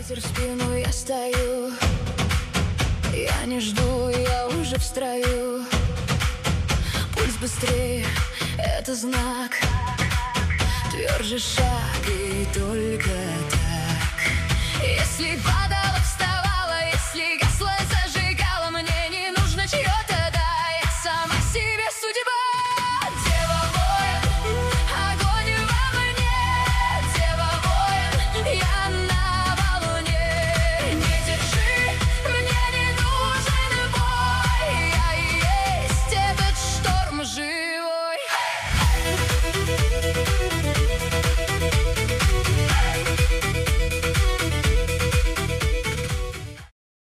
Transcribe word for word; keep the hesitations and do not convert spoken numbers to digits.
Ветер в спину, я стою. Я не жду, я уже в строю. Пульс быстрее, это знак. Тверже шаг и только так. Если падала, вставала, если